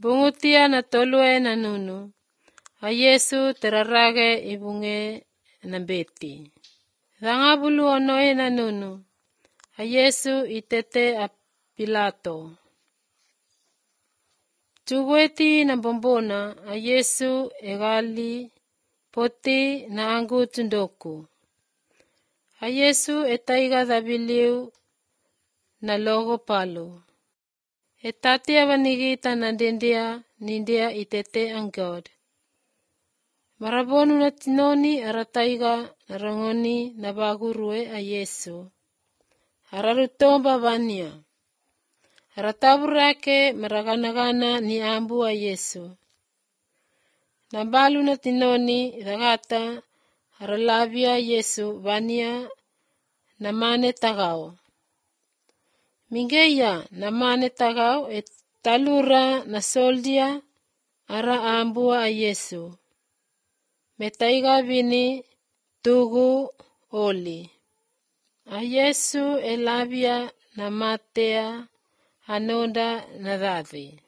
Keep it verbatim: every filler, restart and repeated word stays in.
Bungutia na tolue na nunu. A Yesu terarage ibunge na beti. Dhangabulu onoe na nunu. A Yesu itete a Pilato. Tugweti na bombona a Yesu egali poti na angu tundoku. A Yesu etaiga dhabiliu na logo palo. Etatia vanigita na dendia nindia itete ang God. Marabonu na tinoni arataiga na rangoni na bagurue a Yesu. Ararutomba vania. Arataburake maraganagana ni ambu a Yesu. Nabalu na tinoni ragata aralavia Yesu vania na mane tagao. Mingeya na mane tagao et talura na soldia ara ambua a Yesu. Metaiga vini tugu oli. A Yesu elavia na matea anonda na dhavi.